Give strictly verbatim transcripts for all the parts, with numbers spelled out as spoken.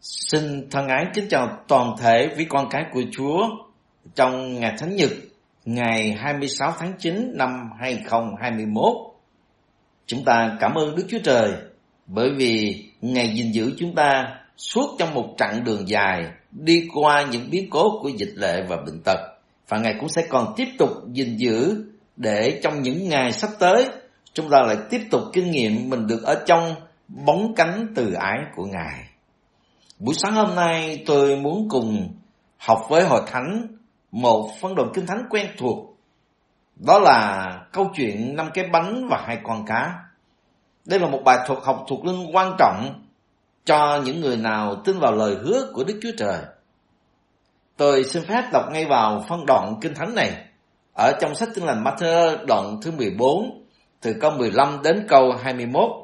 Xin thân ái kính chào toàn thể quý con cái của Chúa trong ngày Thánh Nhật ngày hai mươi sáu tháng chín năm hai không hai mốt. Chúng ta cảm ơn Đức Chúa Trời bởi vì Ngài gìn giữ chúng ta suốt trong một chặng đường dài đi qua những biến cố của dịch lệ và bệnh tật. Và Ngài cũng sẽ còn tiếp tục gìn giữ để trong những ngày sắp tới chúng ta lại tiếp tục kinh nghiệm mình được ở trong bóng cánh từ ái của Ngài. Buổi sáng hôm nay tôi muốn cùng học với Hội Thánh một phân đoạn Kinh Thánh quen thuộc. Đó là câu chuyện năm cái bánh và hai con cá. Đây là một bài thuật học thuộc linh quan trọng cho những người nào tin vào lời hứa của Đức Chúa Trời. Tôi xin phép đọc ngay vào phân đoạn Kinh Thánh này ở trong sách Tin lành Ma-thơ đoạn thứ mười bốn từ câu mười lăm đến câu hai mươi mốt.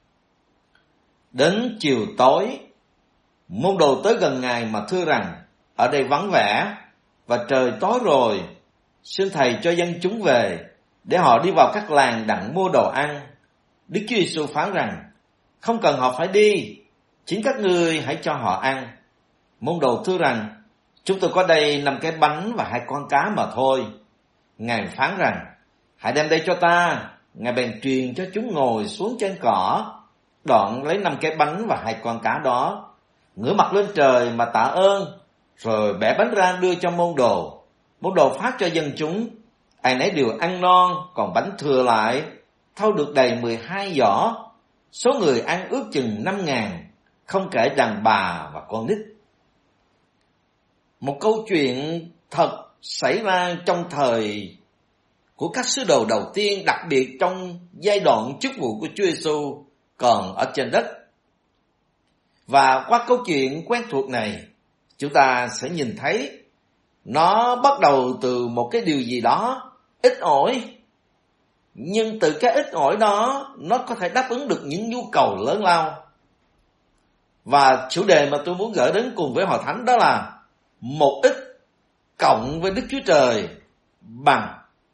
Đến chiều tối, môn đồ tới gần Ngài mà thưa rằng: ở đây vắng vẻ và trời tối rồi, xin Thầy cho dân chúng về để họ đi vào các làng đặng mua đồ ăn. Đức Chúa Giêsu phán rằng: không cần họ phải đi, chính các ngươi hãy cho họ ăn. Môn đồ thưa rằng: chúng tôi có đây năm cái bánh và hai con cá mà thôi. Ngài phán rằng: hãy đem đây cho ta. Ngài bèn truyền cho chúng ngồi xuống trên cỏ, đoạn lấy năm cái bánh và hai con cá đó, ngửa mặt lên trời mà tạ ơn, rồi bẻ bánh ra đưa cho môn đồ. Môn đồ phát cho dân chúng, ai nấy đều ăn non, còn bánh thừa lại thâu được đầy mười hai giỏ. Số người ăn ước chừng năm ngàn, không kể đàn bà và con nít. Một câu chuyện thật xảy ra trong thời của các sứ đồ đầu tiên, đặc biệt trong giai đoạn chức vụ của Chúa Giêsu còn ở trên đất. Và qua câu chuyện quen thuộc này, chúng ta sẽ nhìn thấy nó bắt đầu từ một cái điều gì đó ít ỏi. Nhưng từ cái ít ỏi đó, nó có thể đáp ứng được những nhu cầu lớn lao. Và chủ đề mà tôi muốn gửi đến cùng với Hội Thánh đó là một ít cộng với Đức Chúa Trời bằng.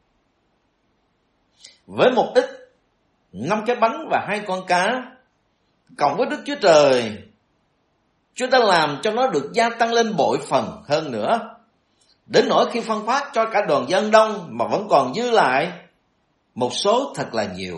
Với một ít, năm cái bánh và hai con cá, cộng với Đức Chúa Trời, Chúa đã làm cho nó được gia tăng lên bội phần hơn nữa. Đến nỗi khi phân phát cho cả đoàn dân đông mà vẫn còn dư lại một số thật là nhiều.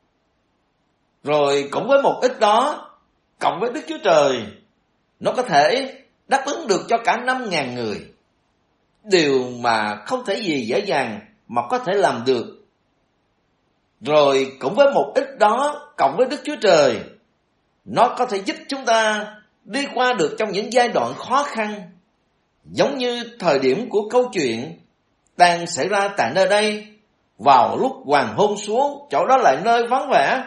Rồi cộng với một ít đó, cộng với Đức Chúa Trời, nó có thể đáp ứng được cho cả năm ngàn người. Điều mà không thể gì dễ dàng mà có thể làm được. Rồi cộng với một ít đó, cộng với Đức Chúa Trời, nó có thể giúp chúng ta đi qua được trong những giai đoạn khó khăn. Giống như thời điểm của câu chuyện đang xảy ra tại nơi đây, vào lúc hoàng hôn xuống, chỗ đó lại nơi vắng vẻ.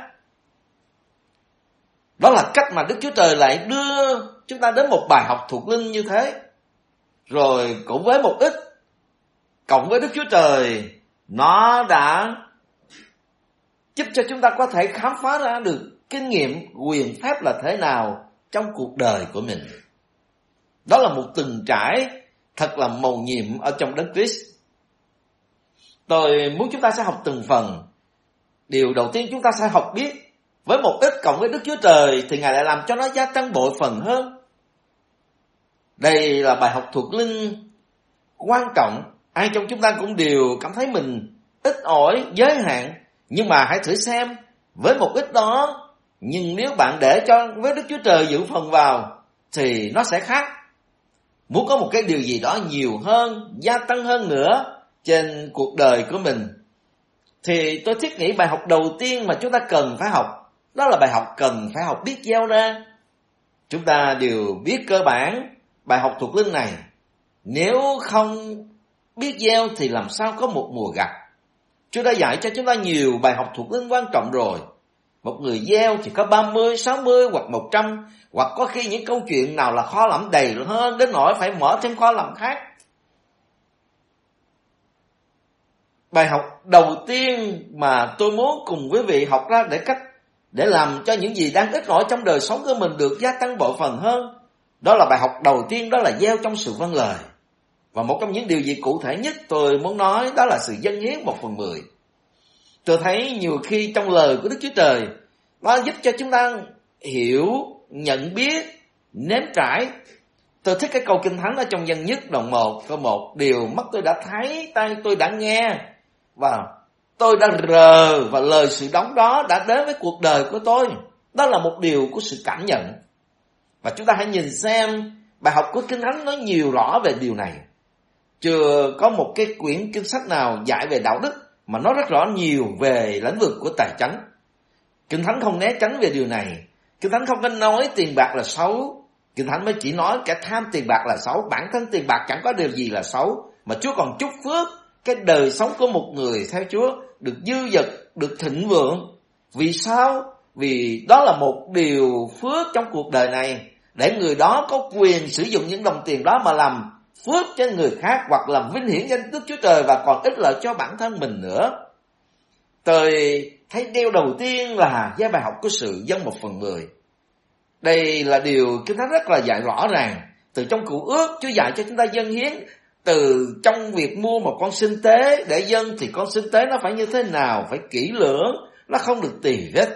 Đó là cách mà Đức Chúa Trời lại đưa chúng ta đến một bài học thuộc linh như thế. Rồi cũng với một ít, cộng với Đức Chúa Trời, nó đã giúp cho chúng ta có thể khám phá ra được kinh nghiệm quyền phép là thế nào trong cuộc đời của mình. Đó là một từng trải thật là mầu nhiệm ở trong Đấng Christ. Tôi muốn chúng ta sẽ học từng phần. Điều đầu tiên chúng ta sẽ học biết, với một ít cộng với Đức Chúa Trời thì Ngài lại làm cho nó gia tăng bội phần hơn. Đây là bài học thuộc linh quan trọng. Ai trong chúng ta cũng đều cảm thấy mình ít ỏi, giới hạn. Nhưng mà hãy thử xem, với một ít đó, nhưng nếu bạn để cho với Đức Chúa Trời dự phần vào thì nó sẽ khác. Muốn có một cái điều gì đó nhiều hơn, gia tăng hơn nữa trên cuộc đời của mình, thì tôi thiết nghĩ bài học đầu tiên mà chúng ta cần phải học, đó là bài học cần phải học biết gieo ra. Chúng ta đều biết cơ bản bài học thuộc linh này. Nếu không biết gieo thì làm sao có một mùa gặt. Chúa đã dạy cho chúng ta nhiều bài học thuộc linh quan trọng rồi. Một người gieo chỉ có ba mươi, sáu mươi hoặc một trăm, hoặc có khi những câu chuyện nào là kho lẫm đầy hơn đến nỗi phải mở thêm kho lẫm khác. Bài học đầu tiên mà tôi muốn cùng quý vị học ra để cách để làm cho những gì đang ít ỏi trong đời sống của mình được gia tăng bội phần hơn, đó là bài học đầu tiên, đó là gieo trong sự vâng lời. Và một trong những điều gì cụ thể nhất tôi muốn nói đó là sự dâng hiến một phần mười. Tôi thấy nhiều khi trong lời của Đức Chúa Trời, nó giúp cho chúng ta hiểu, nhận biết nếm trải. Tôi thích cái câu Kinh Thánh ở trong Dân Nhất đoạn một câu một: điều mắt tôi đã thấy, tai tôi đã nghe, và tôi đã rờ, và lời sự đóng đó đã đến với cuộc đời của tôi. Đó là một điều của sự cảm nhận. Và chúng ta hãy nhìn xem bài học của Kinh Thánh nói nhiều rõ về điều này. Chưa có một cái quyển kinh sách nào dạy về đạo đức mà nói rất rõ nhiều về lĩnh vực của tài chánh. Kinh Thánh không né tránh về điều này. Kinh Thánh không có nói tiền bạc là xấu. Kinh Thánh mới chỉ nói kẻ tham tiền bạc là xấu. Bản thân tiền bạc chẳng có điều gì là xấu, mà Chúa còn chúc phước cái đời sống của một người theo Chúa được dư dật, được thịnh vượng. Vì sao? Vì đó là một điều phước trong cuộc đời này, để người đó có quyền sử dụng những đồng tiền đó mà làm phước cho người khác, hoặc làm vinh hiển danh Đức Chúa Trời, và còn ích lợi cho bản thân mình nữa. Tôi thấy điều đầu tiên là với bài học của sự dâng một phần mười. Đây là điều Kinh Thánh rất là dạy rõ ràng. Từ trong Cựu Ước, Chúa dạy cho chúng ta dâng hiến. Từ trong việc mua một con sinh tế để dâng, thì con sinh tế nó phải như thế nào, phải kỹ lưỡng, nó không được tì vết.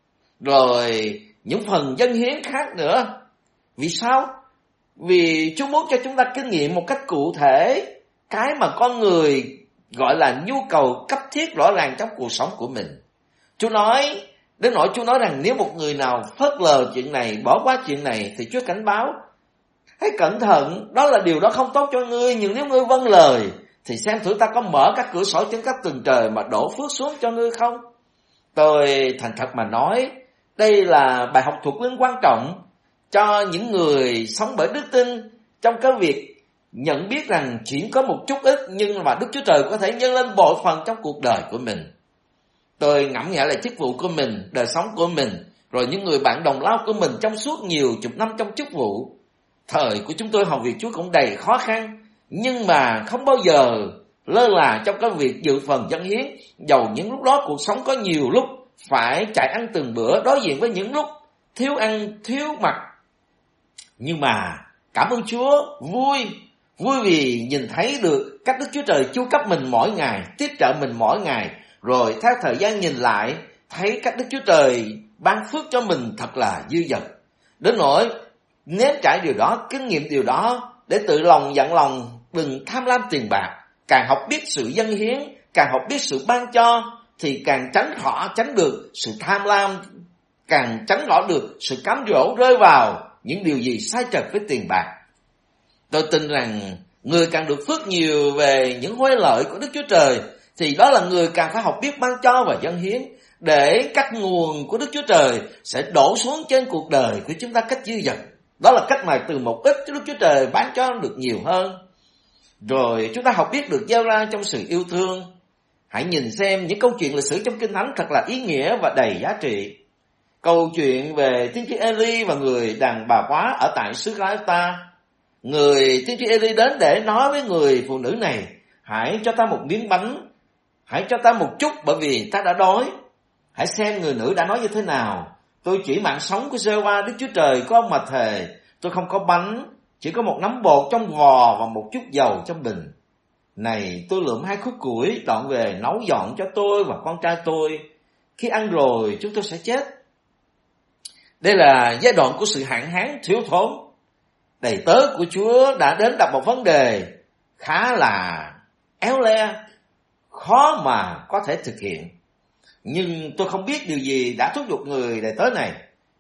Rồi những phần dâng hiến khác nữa. Vì sao? Vì Chúa muốn cho chúng ta kinh nghiệm một cách cụ thể cái mà con người gọi là nhu cầu cấp thiết rõ ràng trong cuộc sống của mình. Chúa nói, đến nỗi Chúa nói rằng nếu một người nào phớt lờ chuyện này, bỏ qua chuyện này, thì Chúa cảnh báo: hãy cẩn thận, đó là điều đó không tốt cho ngươi, nhưng nếu ngươi vâng lời, thì xem thử ta có mở các cửa sổ trên các tầng trời mà đổ phước xuống cho ngươi không. Tôi thành thật mà nói, đây là bài học thuộc linh quan trọng cho những người sống bởi đức tin, trong cái việc nhận biết rằng chỉ có một chút ít, nhưng mà Đức Chúa Trời có thể nhân lên bội phần trong cuộc đời của mình. Tôi ngẫm nghĩ lại chức vụ của mình, đời sống của mình, rồi những người bạn đồng lao của mình trong suốt nhiều chục năm trong chức vụ. Thời của chúng tôi hầu việc Chúa cũng đầy khó khăn, nhưng mà không bao giờ lơ là trong cái việc dự phần dâng hiến. Dầu những lúc đó cuộc sống có nhiều lúc phải chạy ăn từng bữa, đối diện với những lúc thiếu ăn, thiếu mặc. Nhưng mà cảm ơn Chúa, vui, vui vì nhìn thấy được cách Đức Chúa Trời chu cấp mình mỗi ngày, tiếp trợ mình mỗi ngày. Rồi theo thời gian nhìn lại, thấy cách Đức Chúa Trời ban phước cho mình thật là dư dật. Đến nỗi nếm trải điều đó, kinh nghiệm điều đó, để tự lòng dặn lòng đừng tham lam tiền bạc. Càng học biết sự dâng hiến, càng học biết sự ban cho, thì càng tránh khỏi tránh được sự tham lam, càng tránh khỏi được sự cám dỗ rơi vào những điều gì sai trật với tiền bạc. Tôi tin rằng người càng được phước nhiều về những huế lợi của Đức Chúa Trời, thì đó là người càng phải học biết ban cho và dâng hiến, để các nguồn của Đức Chúa Trời sẽ đổ xuống trên cuộc đời của chúng ta cách dư dật. Đó là cách mà từ một ít Đức Chúa Trời ban cho được nhiều hơn. Rồi chúng ta học biết được gieo ra trong sự yêu thương. Hãy nhìn xem những câu chuyện lịch sử trong Kinh Thánh thật là ý nghĩa và đầy giá trị. Câu chuyện về tiên tri Eli và người đàn bà quá ở tại xứ Ga-ta. Người tiên tri Eli đến để nói với người phụ nữ này: hãy cho ta một miếng bánh, hãy cho ta một chút, bởi vì ta đã đói. Hãy xem người nữ đã nói như thế nào: tôi chỉ mạng sống của Giê-hô-va Đức Chúa Trời của ông mà thề, tôi không có bánh, chỉ có một nắm bột trong vò và một chút dầu trong bình. Này, tôi lượm hai khúc củi, dọn về nấu dọn cho tôi và con trai tôi. Khi ăn rồi, chúng tôi sẽ chết. Đây là giai đoạn của sự hạn hán thiếu thốn. Đầy tớ của Chúa đã đến đặt một vấn đề khá là éo le, khó mà có thể thực hiện. Nhưng tôi không biết điều gì đã thúc giục người đầy tớ này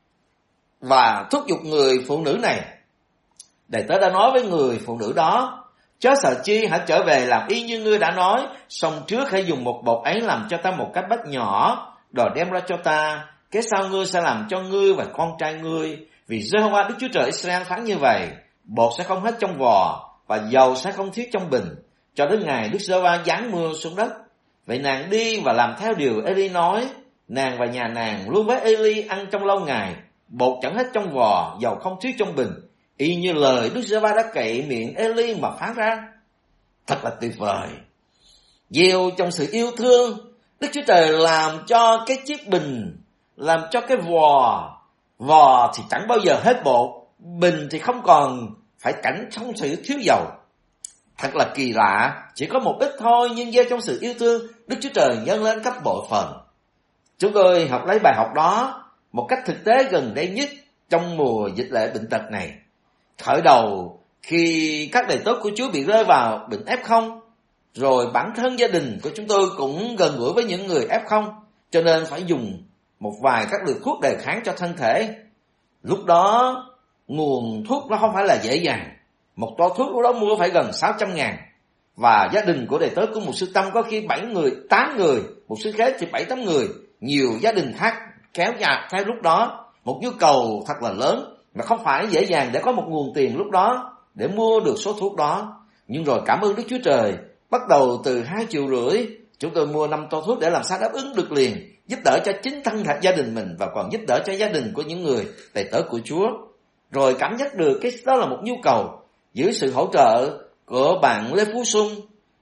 và thúc giục người phụ nữ này. Đầy tớ đã nói với người phụ nữ đó: chớ sợ chi, hãy trở về làm y như ngươi đã nói. Xong trước hãy dùng một bột ấy làm cho ta một cái bát nhỏ, rồi đem ra cho ta. Kế sau ngươi sẽ làm cho ngươi và con trai ngươi. Vì Giê-hô-va Đức Chúa Trời Israel phán như vậy: bột sẽ không hết trong vò và dầu sẽ không thiếu trong bình, cho đến ngày Đức Giê-hô-va giáng mưa xuống đất. Vậy nàng đi và làm theo điều Eli nói. Nàng và nhà nàng luôn với Eli ăn trong lâu ngày. Bột chẳng hết trong vò, dầu không thiếu trong bình, y như lời Đức Giê-hô-va đã cậy miệng Eli mà phán ra. Thật là tuyệt vời. Gieo trong sự yêu thương, Đức Chúa Trời làm cho cái chiếc bình, làm cho cái vò, vò thì chẳng bao giờ hết bột, bình thì không còn phải cảnh trong sự thiếu dầu. Thật là kỳ lạ, chỉ có một ít thôi, nhưng gieo trong sự yêu thương, Đức Chúa Trời nhân lên gấp bội phần. Chúng tôi học lấy bài học đó một cách thực tế gần đây nhất trong mùa dịch lệ bệnh tật này. Khởi đầu khi các đầy tớ của Chúa bị rơi vào bệnh ép không, rồi bản thân gia đình của chúng tôi cũng gần gũi với những người ép không, cho nên phải dùng một vài các liều thuốc đề kháng cho thân thể. Lúc đó nguồn thuốc nó không phải là dễ dàng. Một toa thuốc lúc đó mua phải gần sáu trăm ngàn. Và gia đình của đầy tớ của một sư Tâm có khi bảy người, tám người, một sư Khế thì bảy tám người, nhiều gia đình khác kéo nhạc theo lúc đó. Một nhu cầu thật là lớn mà không phải dễ dàng để có một nguồn tiền lúc đó để mua được số thuốc đó. Nhưng rồi cảm ơn Đức Chúa Trời, bắt đầu từ hai triệu rưỡi chúng tôi mua năm toa thuốc để làm sao đáp ứng được liền, giúp đỡ cho chính thân thật gia đình mình và còn giúp đỡ cho gia đình của những người đầy tớ của Chúa. Rồi cảm giác được cái đó là một nhu cầu, dưới sự hỗ trợ của bạn Lê Phú Xuân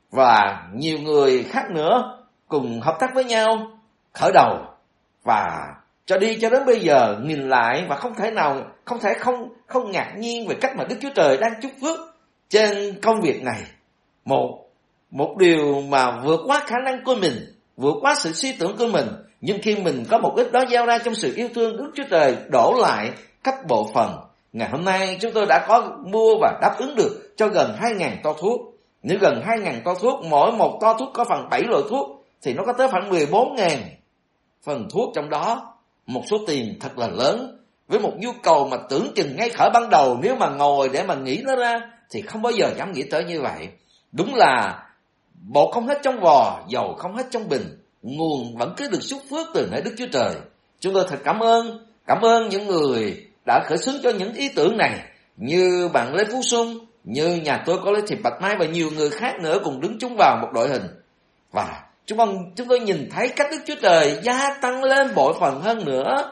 và nhiều người khác nữa cùng hợp tác với nhau khởi đầu. Và cho đi cho đến bây giờ nhìn lại và không thể nào không thể không không ngạc nhiên về cách mà Đức Chúa Trời đang chúc phước trên công việc này. Một một điều mà vượt quá khả năng của mình, vượt quá sự suy tưởng của mình, nhưng khi mình có một ít đó gieo ra trong sự yêu thương, Đức Chúa Trời đổ lại cấp bộ phần. Ngày hôm nay chúng tôi đã có mua và đáp ứng được cho gần hai nghìn toa thuốc. Nếu gần hai nghìn toa thuốc, mỗi một toa thuốc có phần bảy loại thuốc, thì nó có tới khoảng mười bốn nghìn phần thuốc trong đó. Một số tiền thật là lớn, với một nhu cầu mà tưởng chừng ngay khởi ban đầu nếu mà ngồi để mà nghĩ nó ra thì không bao giờ dám nghĩ tới như vậy. Đúng là bột không hết trong vò, dầu không hết trong bình, nguồn vẫn cứ được xúc phước từ nơi Đức Chúa Trời. Chúng tôi thật cảm ơn, cảm ơn những người đã khởi xướng cho những ý tưởng này, như bạn Lê Phú Xuân, như nhà tôi có Lê Thị Bạch Mai và nhiều người khác nữa cùng đứng chung vào một đội hình. Và chúng con chúng tôi nhìn thấy cách Đức Chúa Trời gia tăng lên bội phần hơn nữa.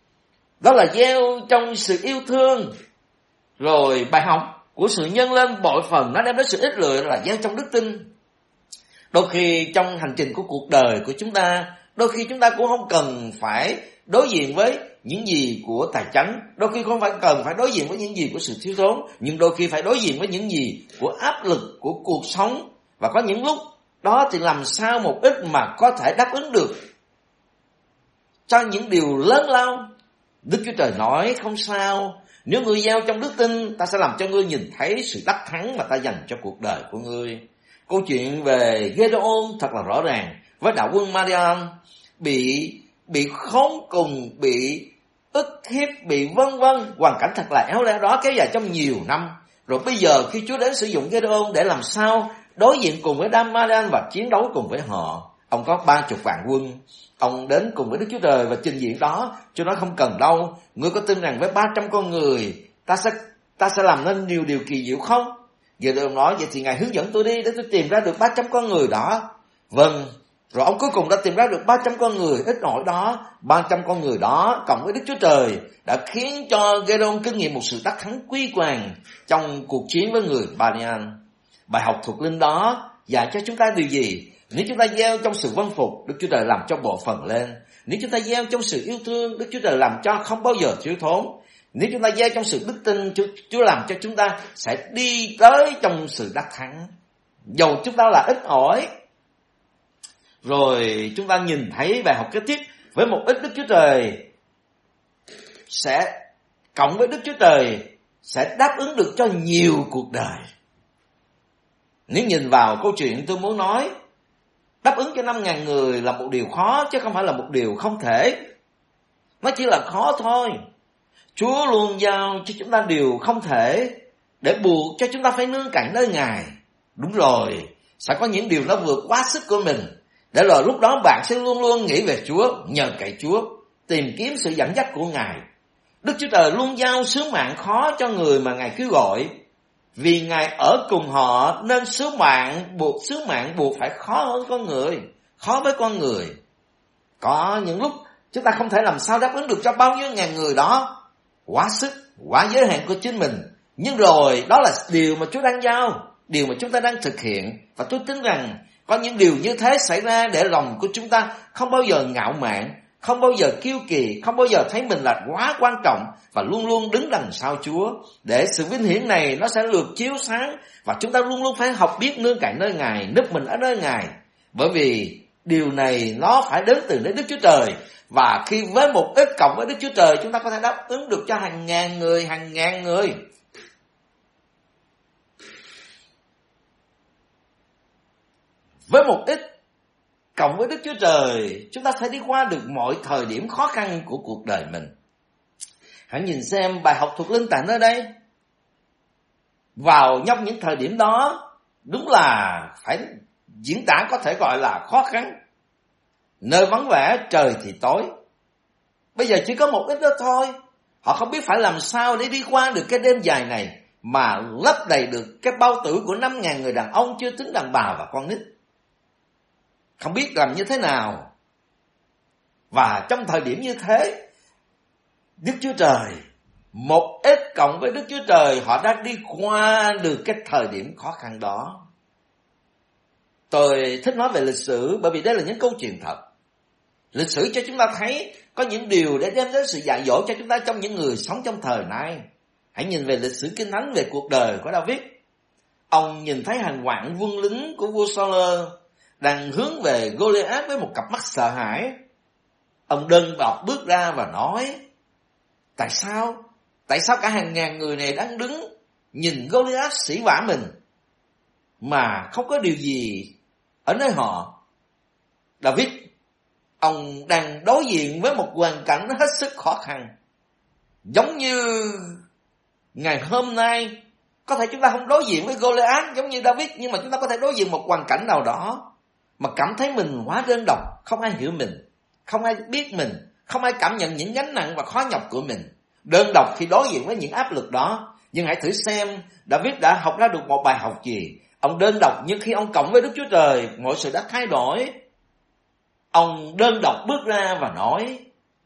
Đó là gieo trong sự yêu thương. Rồi bài học của sự nhân lên bội phần nó đem đến sự ích lợi là gieo trong đức tin. Đôi khi trong hành trình của cuộc đời của chúng ta, đôi khi chúng ta cũng không cần phải đối diện với những gì của tài chánh, đôi khi không phải cần phải đối diện với những gì của sự thiếu thốn, nhưng đôi khi phải đối diện với những gì của áp lực của cuộc sống. Và có những lúc đó thì làm sao một ít mà có thể đáp ứng được cho những điều lớn lao. Đức Chúa Trời nói không sao, nếu ngươi gieo trong đức tin, ta sẽ làm cho ngươi nhìn thấy sự đắc thắng mà ta dành cho cuộc đời của ngươi. Câu chuyện về Gideon thật là rõ ràng, với đạo quân Madian bị bị khốn cùng, bị ức hiếp, bị vân vân, hoàn cảnh thật là éo le đó kéo dài trong nhiều năm. Rồi bây giờ khi Chúa đến sử dụng Gideon để làm sao đối diện cùng với đám Madian và chiến đấu cùng với họ. Ông có ba chục vạn quân, ông đến cùng với Đức Chúa Trời và trình diện đó. Chúa nói không cần đâu, ngươi có tin rằng với ba trăm con người ta sẽ ta sẽ làm nên nhiều điều kỳ diệu không? Gideon nói vậy thì Ngài hướng dẫn tôi đi để tôi tìm ra được ba trăm con người đó. Vâng. Rồi ông cuối cùng đã tìm ra được ba trăm con người ít ỏi đó. ba trăm con người đó cộng với Đức Chúa Trời đã khiến cho Gideon kinh nghiệm một sự đắc thắng quy hoàng trong cuộc chiến với người Madian. Bài học thuộc linh đó dạy cho chúng ta điều gì? Nếu chúng ta gieo trong sự vâng phục, Đức Chúa Trời làm cho bộ phần lên. Nếu chúng ta gieo trong sự yêu thương, Đức Chúa Trời làm cho không bao giờ thiếu thốn. Nếu chúng ta gieo trong sự đức tin, Chúa, Chúa làm cho chúng ta sẽ đi tới trong sự đắc thắng. Dầu chúng ta là ít ỏi. Rồi chúng ta nhìn thấy bài học kế tiếp, với một ít Đức Chúa Trời sẽ cộng với Đức Chúa Trời sẽ đáp ứng được cho nhiều cuộc đời. Nếu nhìn vào câu chuyện tôi muốn nói, đáp ứng cho năm ngàn người là một điều khó chứ không phải là một điều không thể. Nó chỉ là khó thôi. Chúa luôn giao cho chúng ta điều không thể để buộc cho chúng ta phải nương cậy nơi Ngài. Đúng rồi, sẽ có những điều nó vượt quá sức của mình. Để rồi lúc đó bạn sẽ luôn luôn nghĩ về Chúa, nhờ cậy Chúa, tìm kiếm sự dẫn dắt của Ngài. Đức Chúa Trời luôn giao sứ mạng khó cho người mà Ngài kêu gọi. Vì Ngài ở cùng họ nên sứ mạng buộc sứ mạng buộc phải khó hơn con người, khó với con người. Có những lúc chúng ta không thể làm sao đáp ứng được cho bao nhiêu ngàn người đó, quá sức, quá giới hạn của chính mình. Nhưng rồi đó là điều mà Chúa đang giao, điều mà chúng ta đang thực hiện. Và tôi tin rằng có những điều như thế xảy ra để lòng của chúng ta không bao giờ ngạo mạn, không bao giờ kiêu kỳ, không bao giờ thấy mình là quá quan trọng, và luôn luôn đứng đằng sau Chúa. Để sự vinh hiển này nó sẽ được chiếu sáng, và chúng ta luôn luôn phải học biết nương cậy nơi Ngài, núp mình ở nơi Ngài. Bởi vì điều này nó phải đến từ nơi Đức Chúa Trời, Và khi với một ít cộng với Đức Chúa Trời, chúng ta có thể đáp ứng được cho hàng ngàn người, hàng ngàn người. Với một ít cộng với Đức Chúa Trời, chúng ta sẽ đi qua được mọi thời điểm khó khăn của cuộc đời mình. Hãy nhìn xem bài học thuộc linh tại nơi đây. Vào trong những thời điểm đó, đúng là phải diễn tả có thể gọi là khó khăn. Nơi vắng vẻ, trời thì tối. Bây giờ chỉ có một ít đó thôi. Họ không biết phải làm sao để đi qua được cái đêm dài này, mà lấp đầy được cái bao tử của năm ngàn người đàn ông, chưa tính đàn bà và con nít. Không biết làm như thế nào. Và trong thời điểm như thế, Đức Chúa Trời, một ít cộng với Đức Chúa Trời, họ đã đi qua được cái thời điểm khó khăn đó. Tôi thích nói về lịch sử bởi vì đây là những câu chuyện thật. Lịch sử cho chúng ta thấy có những điều để đem đến sự dạy dỗ cho chúng ta trong những người sống trong thời nay. Hãy nhìn về lịch sử Kinh Thánh về cuộc đời của David. Ông nhìn thấy hàng vạn quân lính của vua Saul đang hướng về Goliath với một cặp mắt sợ hãi. Ông đơn độc bước ra và nói: Tại sao? Tại sao cả hàng ngàn người này đang đứng nhìn Goliath sỉ vả mình mà không có điều gì ở nơi họ? David, ông đang đối diện với một hoàn cảnh hết sức khó khăn. Giống như ngày hôm nay, có thể chúng ta không đối diện với Goliath giống như David, nhưng mà chúng ta có thể đối diện một hoàn cảnh nào đó mà cảm thấy mình quá đơn độc, không ai hiểu mình, không ai biết mình, không ai cảm nhận những gánh nặng và khó nhọc của mình. Đơn độc khi đối diện với những áp lực đó. Nhưng hãy thử xem David đã học ra được một bài học gì. Ông đơn độc, nhưng khi ông cộng với Đức Chúa Trời, mọi sự đã thay đổi. Ông đơn độc bước ra và nói,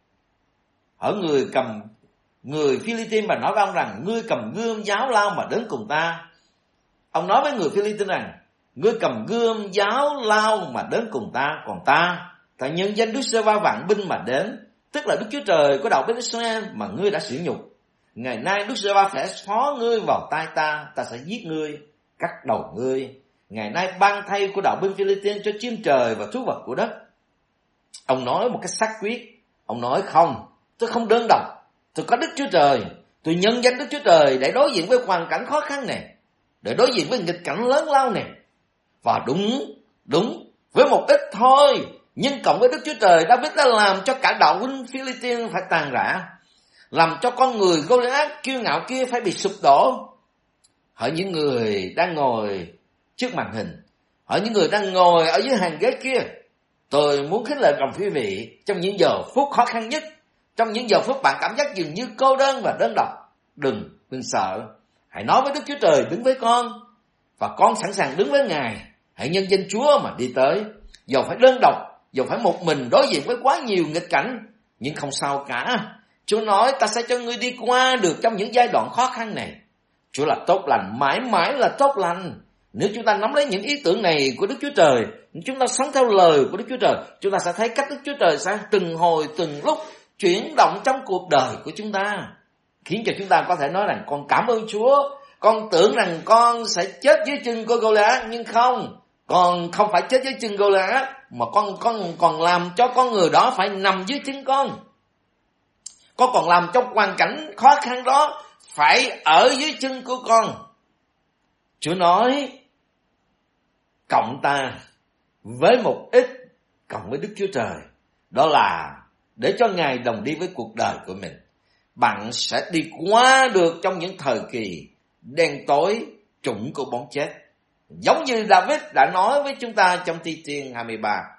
ở người cầm người Philippines và nói với ông rằng: Ngươi cầm gươm giáo lao mà đến cùng ta. Ông nói với người Philippines rằng: Ngươi cầm gươm giáo lao mà đến cùng ta, còn ta tại nhân danh Đức Giê-hô-va vạn binh mà đến, tức là Đức Chúa Trời của đạo binh Israel mà ngươi đã sỉ nhục. Ngày nay Đức Giê-hô-va sẽ phó ngươi vào tay ta, ta sẽ giết ngươi, cắt đầu ngươi. Ngày nay ban thay của đạo binh Philippines cho chim trời và thú vật của đất. Ông nói một cách xác quyết. Ông nói: Không, tôi không đơn độc, tôi có Đức Chúa Trời. Tôi nhân danh Đức Chúa Trời để đối diện với hoàn cảnh khó khăn này, để đối diện với nghịch cảnh lớn lao này. Và đúng, đúng, với một ít thôi, nhưng cộng với Đức Chúa Trời, David đã làm cho cả đạo binh Philippines phải tàn rã, làm cho con người Goliath kiêu ngạo kia phải bị sụp đổ. Hỏi những người đang ngồi trước màn hình, hỏi những người đang ngồi ở dưới hàng ghế kia, tôi muốn khích lệ cùng quý vị trong những giờ phút khó khăn nhất, trong những giờ phút bạn cảm giác dường như cô đơn và đơn độc, đừng, đừng sợ. Hãy nói với Đức Chúa Trời đứng với con, và con sẵn sàng đứng với Ngài. Hãy nhân danh Chúa mà đi tới. Dầu phải đơn độc, dầu phải một mình đối diện với quá nhiều nghịch cảnh, nhưng không sao cả. Chúa nói: Ta sẽ cho ngươi đi qua được trong những giai đoạn khó khăn này. Chúa là tốt lành, mãi mãi là tốt lành. Nếu chúng ta nắm lấy những ý tưởng này của Đức Chúa Trời, chúng ta sống theo lời của Đức Chúa Trời, chúng ta sẽ thấy cách Đức Chúa Trời sẽ từng hồi từng lúc chuyển động trong cuộc đời của chúng ta, khiến cho chúng ta có thể nói rằng: Con cảm ơn Chúa. Con tưởng rằng con sẽ chết dưới chân của Goliath, nhưng không, con không phải chết dưới chân Goliath, mà con con còn làm cho con người đó phải nằm dưới chân con. Con còn làm cho hoàn cảnh khó khăn đó phải ở dưới chân của con. Chúa nói: Cộng ta với một ít cộng với Đức Chúa Trời, đó là để cho Ngài đồng đi với cuộc đời của mình. Bạn sẽ đi qua được trong những thời kỳ đen tối trũng của bóng chết, giống như David đã nói với chúng ta trong Thi Thiên hai mươi ba.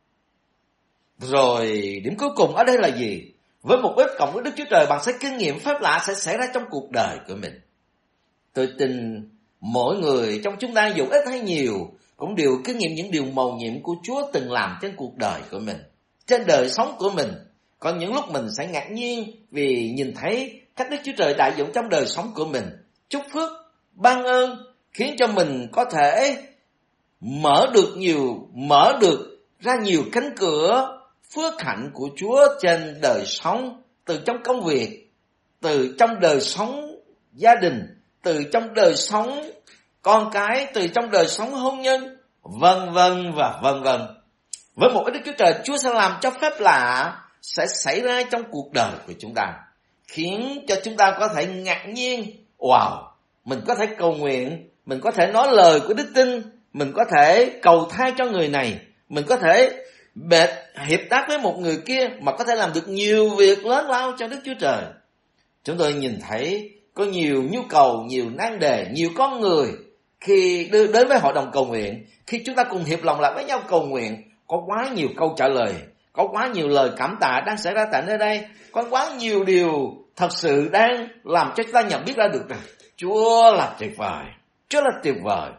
Rồi điểm cuối cùng ở đây là gì? Với một ít cộng với Đức Chúa Trời, bạn sẽ kinh nghiệm phép lạ sẽ xảy ra trong cuộc đời của mình. Tôi tin mỗi người trong chúng ta dù ít hay nhiều cũng đều kinh nghiệm những điều mầu nhiệm của Chúa từng làm trên cuộc đời của mình, trên đời sống của mình. Còn những lúc mình sẽ ngạc nhiên vì nhìn thấy cách Đức Chúa Trời đại dụng trong đời sống của mình, chúc phước, ban ơn, khiến cho mình có thể mở được nhiều, mở được ra nhiều cánh cửa phước hạnh của Chúa trên đời sống, từ trong công việc, từ trong đời sống gia đình, từ trong đời sống con cái, từ trong đời sống hôn nhân, vân vân và vân vân. Với một Đức Chúa Trời, Chúa sẽ làm cho phép lạ sẽ xảy ra trong cuộc đời của chúng ta, khiến cho chúng ta có thể ngạc nhiên. Wow, mình có thể cầu nguyện, mình có thể nói lời của đức tin, mình có thể cầu thay cho người này, mình có thể bệt hiệp tác với một người kia mà có thể làm được nhiều việc lớn lao cho Đức Chúa Trời. Chúng tôi nhìn thấy có nhiều nhu cầu, nhiều nan đề, nhiều con người khi đưa đến với hội đồng cầu nguyện, khi chúng ta cùng hiệp lòng lại với nhau cầu nguyện, có quá nhiều câu trả lời, có quá nhiều lời cảm tạ đang xảy ra tại nơi đây, có quá nhiều điều thật sự đang làm cho chúng ta nhận biết ra được rằng Chúa là tuyệt vời, Chúa là tuyệt vời.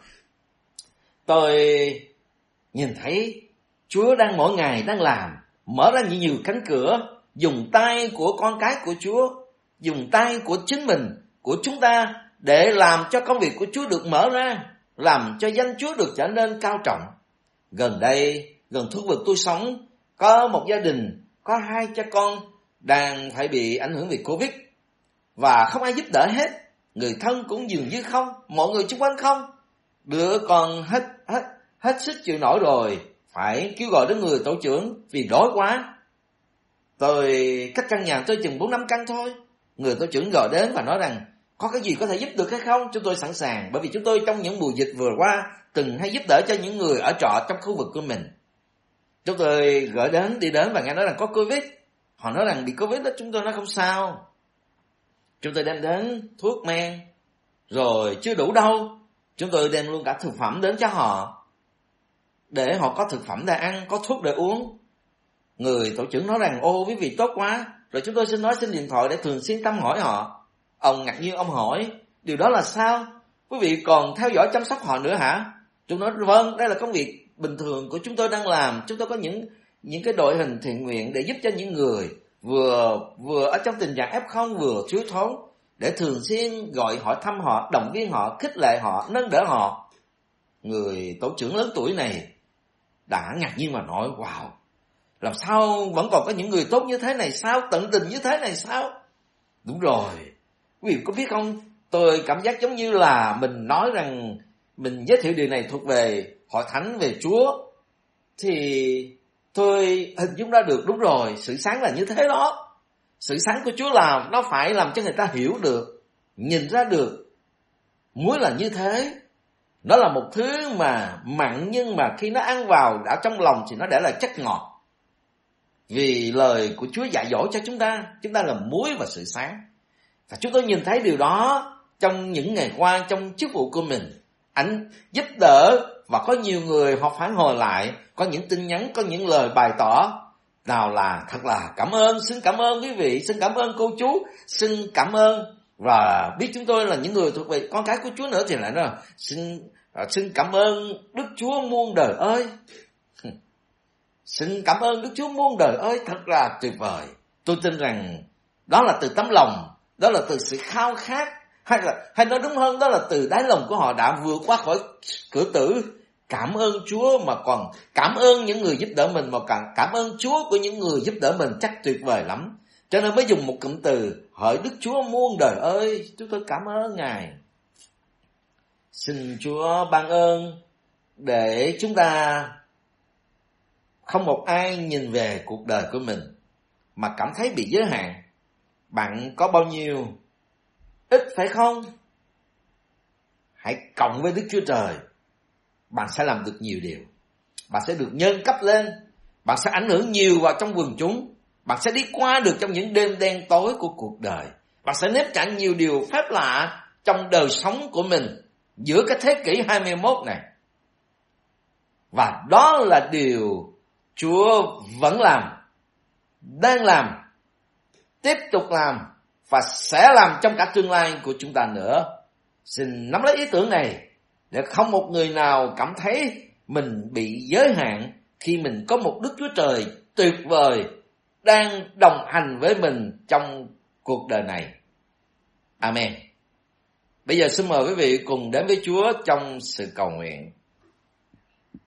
Tôi nhìn thấy Chúa đang mỗi ngày đang làm, mở ra nhiều cánh cửa, dùng tay của con cái của Chúa, dùng tay của chính mình, của chúng ta để làm cho công việc của Chúa được mở ra, làm cho danh Chúa được trở nên cao trọng. Gần đây, gần khu vực tôi sống, có một gia đình, có hai cha con đang phải bị ảnh hưởng vì Covid, và không ai giúp đỡ hết. Người thân cũng dường như không, mọi người xung quanh không. Đứa con hết, hết, hết sức chịu nổi rồi, phải kêu gọi đến người tổ trưởng vì đói quá. Tôi cách căn nhà tôi chừng bốn năm căn thôi. Người tổ trưởng gọi đến và nói rằng có cái gì có thể giúp được hay không? Chúng tôi sẵn sàng, bởi vì chúng tôi trong những mùa dịch vừa qua từng hay giúp đỡ cho những người ở trọ trong khu vực của mình. Chúng tôi gửi đến, đi đến và nghe nói rằng có Covid. Họ nói rằng bị Covid đó, chúng tôi nói không sao. Chúng tôi đem đến thuốc men, rồi chưa đủ đâu, chúng tôi đem luôn cả thực phẩm đến cho họ, để họ có thực phẩm để ăn, có thuốc để uống. Người tổ trưởng nói rằng ô quý vị tốt quá. Rồi chúng tôi xin nói xin điện thoại để thường xuyên thăm hỏi họ. Ông ngạc nhiên, ông hỏi điều đó là sao? Quý vị còn theo dõi chăm sóc họ nữa hả? Chúng nói vâng, đây là công việc bình thường của chúng tôi đang làm. Chúng tôi có những những cái đội hình thiện nguyện để giúp cho những người vừa vừa ở trong tình trạng ép không, vừa thiếu thốn, để thường xuyên gọi hỏi thăm họ, động viên họ, khích lệ họ, nâng đỡ họ. Người tổ trưởng lớn tuổi này đã ngạc nhiên mà nói wow, làm sao vẫn còn có những người tốt như thế này sao, tận tình như thế này sao? Đúng rồi, quý vị có biết không, tôi cảm giác giống như là mình nói rằng mình giới thiệu điều này thuộc về hội thánh, về Chúa, thì tôi hình dung ra được, đúng rồi, sự sáng là như thế đó. Sự sáng của Chúa làm nó phải làm cho người ta hiểu được, nhìn ra được muối là như thế. Nó là một thứ mà mặn, nhưng mà khi nó ăn vào đã trong lòng thì nó để lại chất ngọt. Vì lời của Chúa dạy dỗ cho chúng ta, chúng ta là muối và sự sáng. Và chúng tôi nhìn thấy điều đó trong những ngày qua trong chức vụ của mình. Anh giúp đỡ và có nhiều người họ phản hồi lại, có những tin nhắn, có những lời bày tỏ. Nào là thật là cảm ơn, xin cảm ơn quý vị, xin cảm ơn cô chú, xin cảm ơn. Và biết chúng tôi là những người thuộc về con cái của Chúa nữa thì lại nói xin, xin cảm ơn Đức Chúa muôn đời ơi. Xin cảm ơn Đức Chúa muôn đời ơi, thật là tuyệt vời. Tôi tin rằng đó là từ tấm lòng, đó là từ sự khao khát, hay là hay nói đúng hơn, đó là từ đáy lòng của họ đã vượt qua khỏi cửa tử. Cảm ơn Chúa mà còn cảm ơn những người giúp đỡ mình, mà càng cảm ơn Chúa của những người giúp đỡ mình, chắc tuyệt vời lắm. Cho nên mới dùng một cụm từ hỡi Đức Chúa muôn đời ơi, chúng tôi cảm ơn Ngài. Xin Chúa ban ơn để chúng ta không một ai nhìn về cuộc đời của mình mà cảm thấy bị giới hạn. Bạn có bao nhiêu? Ít phải không? Hãy cộng với Đức Chúa Trời, bạn sẽ làm được nhiều điều. Bạn sẽ được nhân cấp lên, bạn sẽ ảnh hưởng nhiều vào trong quần chúng, bạn sẽ đi qua được trong những đêm đen tối của cuộc đời, bạn sẽ nếm trải nhiều điều phép lạ trong đời sống của mình giữa cái thế kỷ hai mươi mốt này. Và đó là điều Chúa vẫn làm, đang làm, tiếp tục làm và sẽ làm trong cả tương lai của chúng ta nữa. Xin nắm lấy ý tưởng này để không một người nào cảm thấy mình bị giới hạn khi mình có một Đức Chúa Trời tuyệt vời đang đồng hành với mình trong cuộc đời này. Amen. Bây giờ xin mời quý vị cùng đến với Chúa trong sự cầu nguyện.